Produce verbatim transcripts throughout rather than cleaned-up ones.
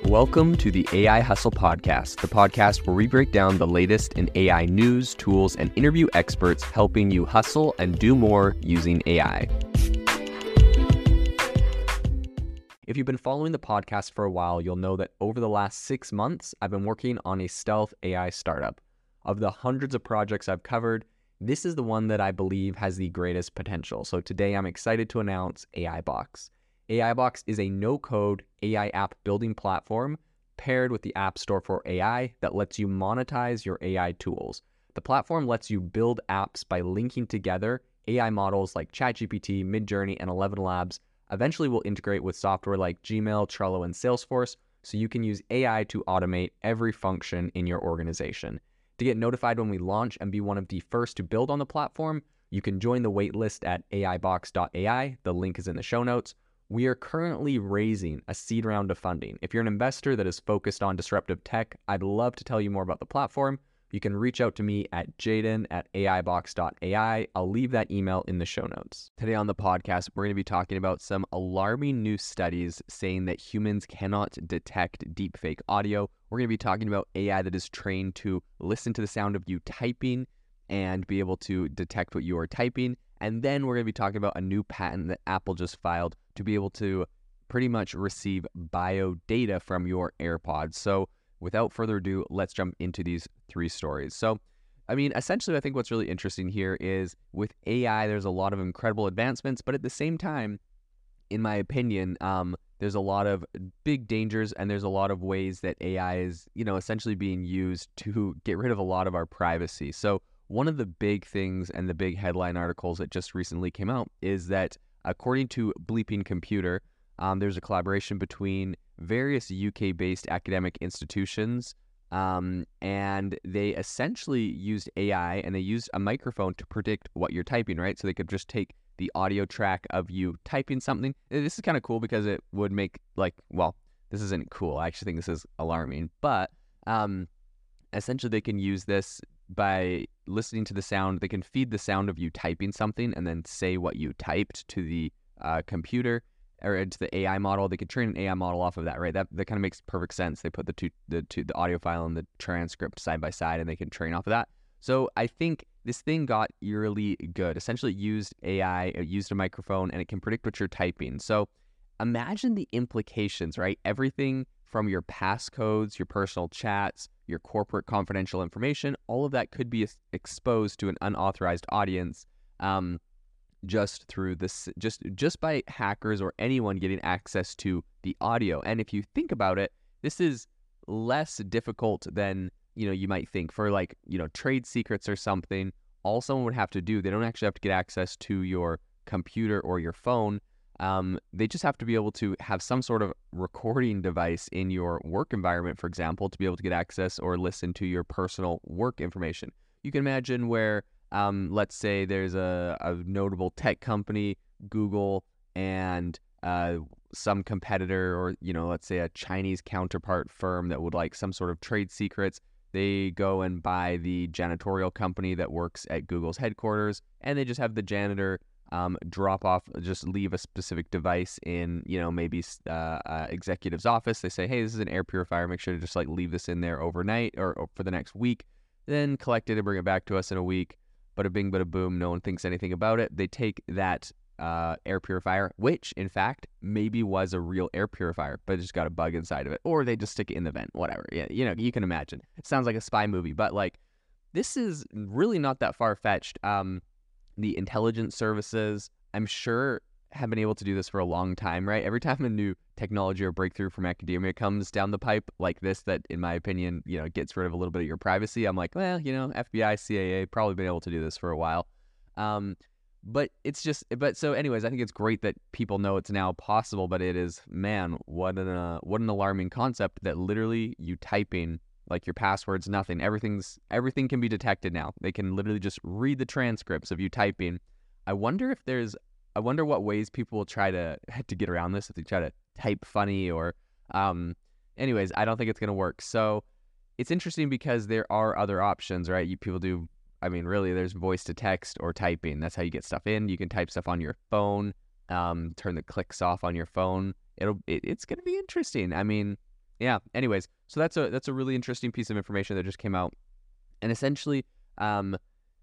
Welcome to the A I Hustle Podcast, the podcast where we break down the latest in A I news, tools, and interview experts helping you hustle and do more using A I. If you've been following the podcast for a while, you'll know that over the last six months, I've been working on a stealth A I startup. Of the hundreds of projects I've covered, this is the one that I believe has the greatest potential. So today I'm excited to announce AIBox. AIBox is a no-code A I app building platform paired with the App Store for A I that lets you monetize your A I tools. The platform lets you build apps by linking together A I models like ChatGPT, Midjourney, and Eleven Labs. Eventually will integrate with software like Gmail, Trello, and Salesforce, so you can use A I to automate every function in your organization. To get notified when we launch and be one of the first to build on the platform, you can join the waitlist at A I box dot A I. The link is in the show notes. We are currently raising a seed round of funding. If you're an investor that is focused on disruptive tech, I'd love to tell you more about the platform. You can reach out to me at jaden at A I box dot A I. I'll leave that email in the show notes. Today on the podcast, we're going to be talking about some alarming new studies saying that humans cannot detect deepfake audio. We're going to be talking about A I that is trained to listen to the sound of you typing and be able to detect what you are typing. And then we're going to be talking about a new patent that Apple just filed to be able to pretty much receive bio data from your AirPods. So without further ado, let's jump into these three stories. So, I mean, essentially, I think what's really interesting here is with A I, there's a lot of incredible advancements, but at the same time, in my opinion, um, there's a lot of big dangers and there's a lot of ways that A I is, you know, essentially being used to get rid of a lot of our privacy. So one of the big things and the big headline articles that just recently came out is that according to Bleeping Computer, um, there's a collaboration between various U K-based academic institutions, um, and they essentially used A I and they used a microphone to predict what you're typing, right? So they could just take the audio track of you typing something. This is kind of cool because it would make like, well, this isn't cool. I actually think this is alarming, but um, essentially they can use this by listening to the sound. They can feed the sound of you typing something and then say what you typed to the uh, computer or to the A I model. They could train an A I model off of that, right? That that kind of makes perfect sense. They put the two, the two, the audio file and the transcript side by side, and they can train off of that. So I think this thing got eerily good. Essentially, it used A I, it used a microphone, and it can predict what you're typing. So imagine the implications, right? Everything from your passcodes, your personal chats, your corporate confidential information, all of that could be exposed to an unauthorized audience um, just through this, just just by hackers or anyone getting access to the audio. And if you think about it, this is less difficult than, you know, you might think. For like, you know, trade secrets or something, all someone would have to do, they don't actually have to get access to your computer or your phone. Um, they just have to be able to have some sort of recording device in your work environment, for example, to be able to get access or listen to your personal work information. You can imagine where, um, let's say there's a, a notable tech company, Google, and uh, some competitor, or, you know, let's say a Chinese counterpart firm that would like some sort of trade secrets. They go and buy the janitorial company that works at Google's headquarters, and they just have the janitor Um, drop off, just leave a specific device in, you know, maybe uh, uh, executive's office. They say, hey, this is an air purifier. Make sure to just like leave this in there overnight or, or for the next week. Then collect it and bring it back to us in a week. Bada bing, bada boom. No one thinks anything about it. They take that uh, air purifier, which in fact maybe was a real air purifier, but it just got a bug inside of it. Or they just stick it in the vent, whatever. Yeah, you know, you can imagine. It sounds like a spy movie, but like this is really not that far-fetched. Um, The intelligence services, I'm sure, have been able to do this for a long time, right? Every time a new technology or breakthrough from academia comes down the pipe like this, that in my opinion, you know, gets rid of a little bit of your privacy, I'm like, well, you know, F B I, C I A, probably been able to do this for a while. Um, but it's just, but so anyways, I think it's great that people know it's now possible, but it is, man, what an, uh, what an alarming concept that literally you typing, like your passwords, nothing, everything's, everything can be detected now. They can literally just read the transcripts of you typing. I wonder if there's, I wonder what ways people will try to, to get around this, if they try to type funny or, um, anyways, I don't think it's going to work. So it's interesting because there are other options, right? You people do, I mean, really, there's voice to text or typing. That's how you get stuff in. You can type stuff on your phone, um, turn the clicks off on your phone. It'll, it, it's going to be interesting. I mean, Yeah. Anyways, so that's a that's a really interesting piece of information that just came out, and essentially, um,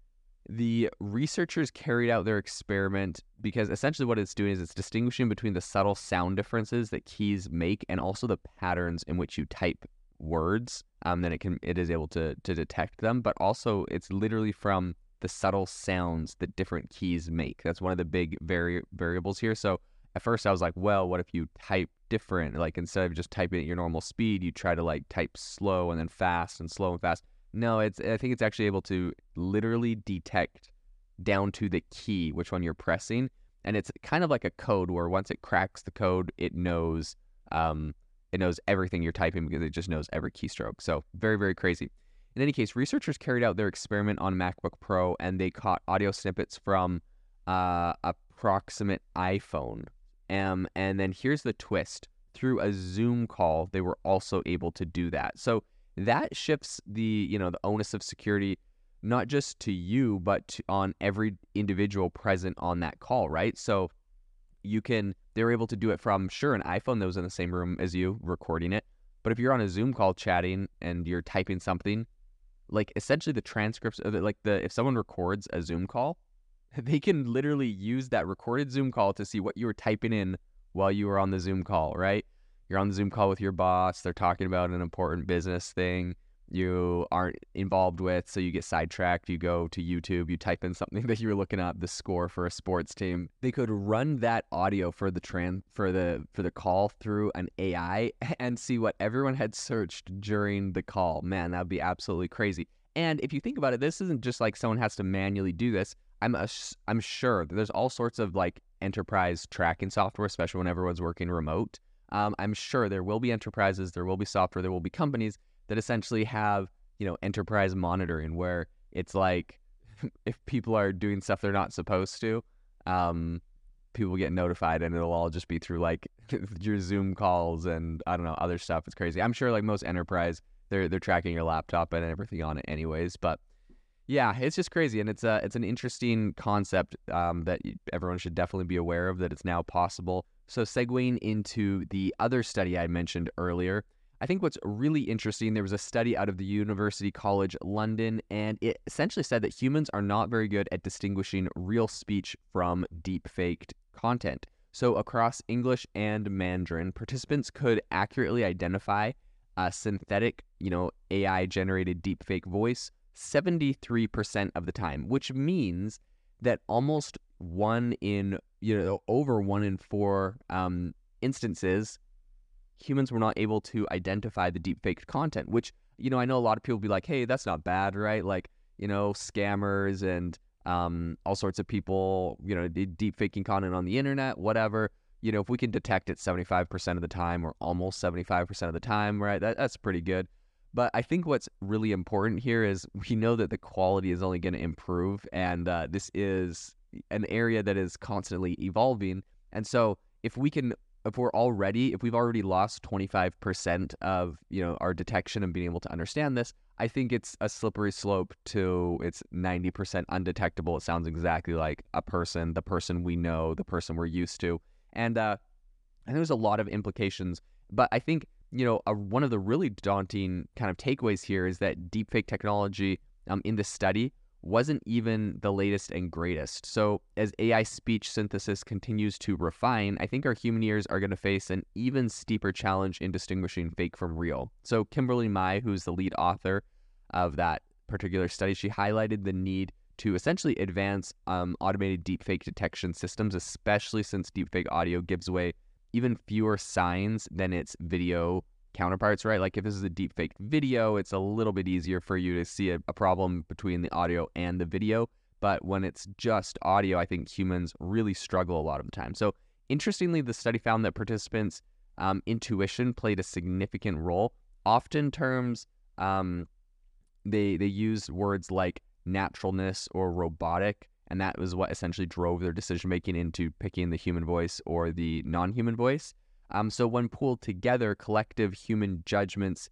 the researchers carried out their experiment because essentially what it's doing is it's distinguishing between the subtle sound differences that keys make and also the patterns in which you type words. Um, then it can it is able to to detect them, but also it's literally from the subtle sounds that different keys make. That's one of the big vari- variables here. So at first I was like, well, what if you type different? Like instead of just typing at your normal speed, you try to like type slow and then fast and slow and fast. No, it's I think it's actually able to literally detect down to the key which one you're pressing, and it's kind of like a code where once it cracks the code, it knows um, it knows everything you're typing because it just knows every keystroke. So very, very crazy. In any case, researchers carried out their experiment on MacBook Pro, and they caught audio snippets from uh, approximate iPhone. Um, and then here's the twist: through a Zoom call, they were also able to do that. So that shifts the you know the onus of security not just to you but to, on every individual present on that call, right? So you can they're able to do it from, sure, an iPhone that was in the same room as you recording it, but if you're on a Zoom call chatting and you're typing something, like essentially the transcripts of it, like the if someone records a Zoom call, they can literally use that recorded Zoom call to see what you were typing in while you were on the Zoom call, right? You're on the Zoom call with your boss. They're talking about an important business thing you aren't involved with, so you get sidetracked. You go to YouTube, you type in something that you were looking up, the score for a sports team. They could run that audio for the tran for the for the call through an A I and see what everyone had searched during the call. Man, that would be absolutely crazy. And if you think about it, this isn't just like someone has to manually do this. I'm a, I'm sure that there's all sorts of like enterprise tracking software, especially when everyone's working remote. Um, I'm sure there will be enterprises, there will be software, there will be companies that essentially have, you know, enterprise monitoring where it's like if people are doing stuff they're not supposed to, um, people get notified, and it'll all just be through like your Zoom calls and I don't know, other stuff. It's crazy. I'm sure like most enterprise, they're they're tracking your laptop and everything on it anyways, but yeah, it's just crazy, and it's a it's an interesting concept um, that everyone should definitely be aware of, that it's now possible. So segueing into the other study I mentioned earlier, I think what's really interesting, there was a study out of the University College London, and it essentially said that humans are not very good at distinguishing real speech from deep-faked content. So across English and Mandarin, participants could accurately identify a synthetic, you know, A I-generated deepfake voice seventy-three percent of the time, which means that almost one in, you know, over one in four um, instances, humans were not able to identify the deepfaked content, which, you know, I know a lot of people be like, hey, that's not bad, right? Like, you know, scammers and um, all sorts of people, you know, deep faking content on the internet, whatever. You know, if we can detect it seventy-five percent of the time or almost seventy-five percent of the time, right, that, that's pretty good. But I think what's really important here is we know that the quality is only going to improve, and uh, this is an area that is constantly evolving. And so if we can, if we're already, if we've already lost twenty-five percent of, you know, our detection and being able to understand this, I think it's a slippery slope to it's ninety percent undetectable. It sounds exactly like a person, the person we know, the person we're used to. And, uh, and there's a lot of implications, but I think, you know, a, one of the really daunting kind of takeaways here is that deepfake technology um, in this study wasn't even the latest and greatest. So as A I speech synthesis continues to refine, I think our human ears are going to face an even steeper challenge in distinguishing fake from real. So Kimberly Mai, who's the lead author of that particular study, she highlighted the need to essentially advance um, automated deepfake detection systems, especially since deepfake audio gives away even fewer signs than its video counterparts, right? Like if this is a deepfake video, it's a little bit easier for you to see a, a problem between the audio and the video. But when it's just audio, I think humans really struggle a lot of the time. So interestingly, the study found that participants' um, intuition played a significant role. Often terms, um, they they used words like naturalness or robotic, and that was what essentially drove their decision-making into picking the human voice or the non-human voice. Um, so when pooled together, collective human judgments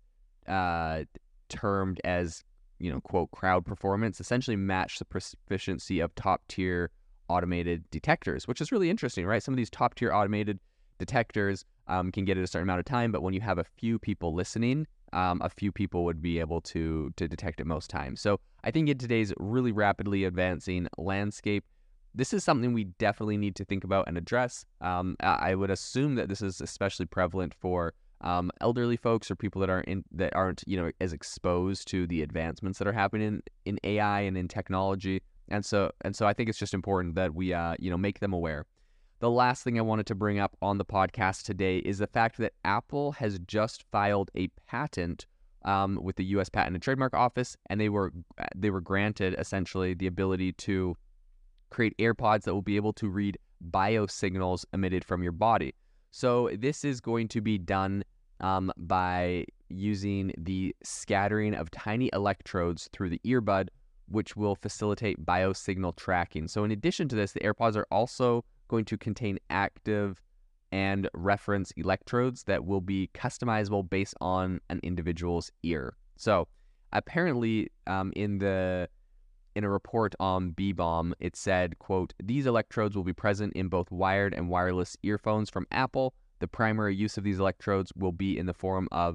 uh, termed as, you know, quote, crowd performance, essentially match the proficiency of top-tier automated detectors, which is really interesting, right? Some of these top-tier automated detectors um, can get it a certain amount of time, but when you have a few people listening, um, a few people would be able to to detect it most times. So I think in today's really rapidly advancing landscape, this is something we definitely need to think about and address. Um, I would assume that this is especially prevalent for um, elderly folks or people that aren't in, that aren't you know as exposed to the advancements that are happening in, in A I and in technology. And so and so I think it's just important that we uh, you know make them aware. The last thing I wanted to bring up on the podcast today is the fact that Apple has just filed a patent um, with the U S Patent and Trademark Office, and they were they were granted essentially the ability to create AirPods that will be able to read biosignals emitted from your body. So this is going to be done um, by using the scattering of tiny electrodes through the earbud, which will facilitate biosignal tracking. So in addition to this, the AirPods are also going to contain active and reference electrodes that will be customizable based on an individual's ear. So apparently um, in the In a report on B B O M, it said, quote, "These electrodes will be present in both wired and wireless earphones from Apple. The primary use of these electrodes will be in the form of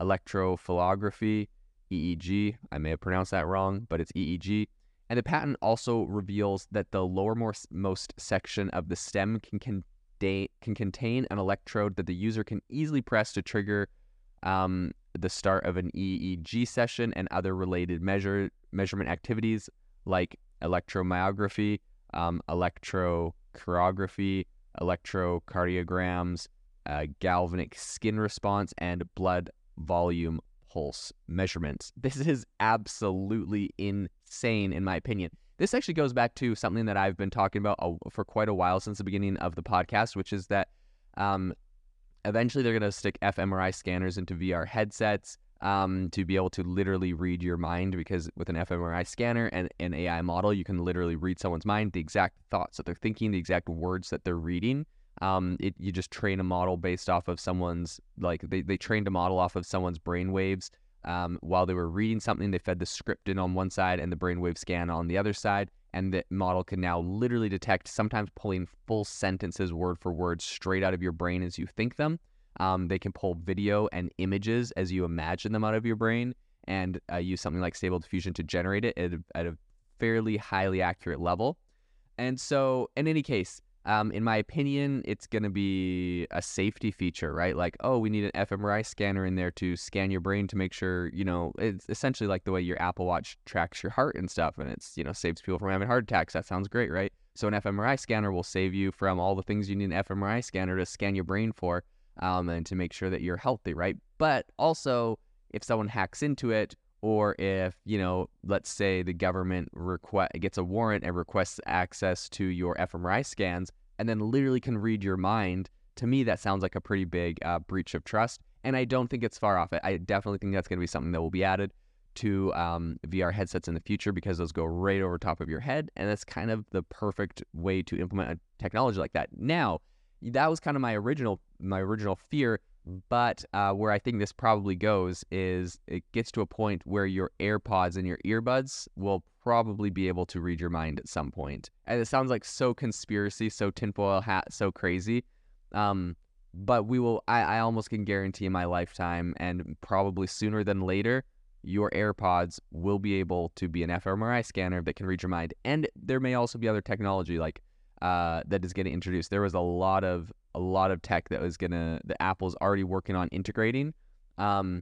electrophyllography, E E G. I may have pronounced that wrong, but it's E E G. And the patent also reveals that the lowermost section of the stem can, contain, can contain an electrode that the user can easily press to trigger um, the start of an E E G session and other related measure measurement activities like electromyography, um, electrochirography, electrocardiograms, uh, galvanic skin response, and blood volume pulse measurements." This is absolutely insane, in my opinion. This actually goes back to something that I've been talking about for quite a while since the beginning of the podcast, which is that um, eventually they're going to stick fMRI scanners into V R headsets um, to be able to literally read your mind, because with an fMRI scanner and an A I model, you can literally read someone's mind, the exact thoughts that they're thinking, the exact words that they're reading. Um, it, you just train a model based off of someone's, like they, they trained a model off of someone's brain waves. Um, while they were reading something, they fed the script in on one side and the brainwave scan on the other side. And the model can now literally detect, sometimes pulling full sentences word for word straight out of your brain as you think them. Um, they can pull video and images as you imagine them out of your brain, and uh, use something like Stable Diffusion to generate it at a, at a fairly highly accurate level. And so in any case, um, in my opinion, it's going to be a safety feature, right? Like, oh, we need an fMRI scanner in there to scan your brain to make sure, you know, it's essentially like the way your Apple Watch tracks your heart and stuff, and it's, you know, saves people from having heart attacks. That sounds great, right? So an fMRI scanner will save you from all the things you need an fMRI scanner to scan your brain for, um, and to make sure that you're healthy, right? But also, if someone hacks into it, or if, you know, let's say the government request gets a warrant and requests access to your fMRI scans and then literally can read your mind, to me that sounds like a pretty big uh, breach of trust. And I don't think it's far off. I definitely think that's going to be something that will be added to um, V R headsets in the future, because those go right over top of your head, and that's kind of the perfect way to implement a technology like that. Now, that was kind of my original my original fear. But uh, where I think this probably goes is it gets to a point where your AirPods and your earbuds will probably be able to read your mind at some point. And it sounds like so conspiracy, so tinfoil hat, so crazy. Um, but we will, I, I almost can guarantee in my lifetime, and probably sooner than later, your AirPods will be able to be an fMRI scanner that can read your mind. And there may also be other technology like uh, that is getting introduced. There was a lot of a lot of tech that was gonna that Apple's already working on integrating, um,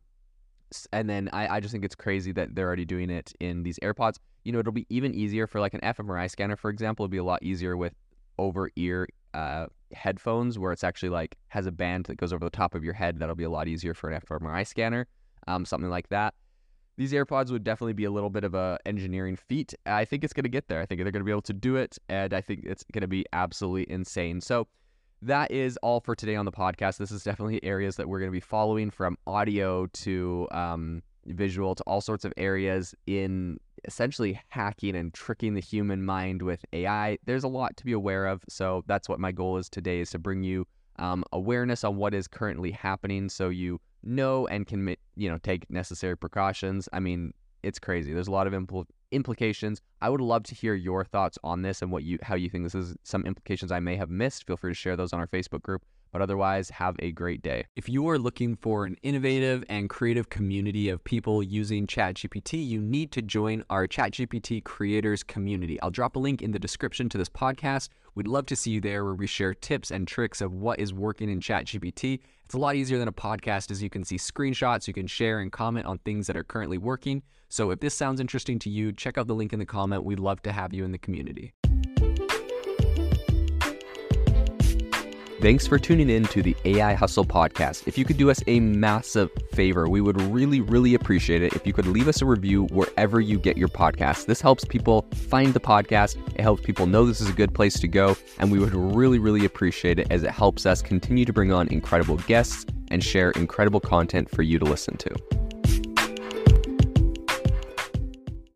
and then I, I just think it's crazy that they're already doing it in these AirPods. You know, it'll be even easier for like an fMRI scanner, for example. It'll be a lot easier with over ear uh, headphones, where it's actually like has a band that goes over the top of your head. That'll be a lot easier for an fMRI scanner, um, something like that. These AirPods would definitely be a little bit of a engineering feat. I think it's going to get there. I think they're going to be able to do it, and I think it's going to be absolutely insane. So that is all for today on the podcast. This is definitely areas that we're going to be following, from audio to um, visual to all sorts of areas in essentially hacking and tricking the human mind with A I. There's a lot to be aware of. So that's what my goal is today, is to bring you um, awareness on what is currently happening, so you know and can, you know, take necessary precautions. I mean, it's crazy. There's a lot of impl- implications. I would love to hear your thoughts on this and what you how you think this is, some implications I may have missed. Feel free to share those on our Facebook group. But otherwise, have a great day. If you are looking for an innovative and creative community of people using ChatGPT, you need to join our ChatGPT creators community. I'll drop a link in the description to this podcast. We'd love to see you there, where we share tips and tricks of what is working in ChatGPT. It's a lot easier than a podcast, as you can see screenshots, you can share and comment on things that are currently working. So if this sounds interesting to you, check out the link in the comment. We'd love to have you in the community. Thanks for tuning in to the A I Hustle podcast. If you could do us a massive favor, we would really, really appreciate it if you could leave us a review wherever you get your podcasts. This helps people find the podcast. It helps people know this is a good place to go. And we would really, really appreciate it, as it helps us continue to bring on incredible guests and share incredible content for you to listen to.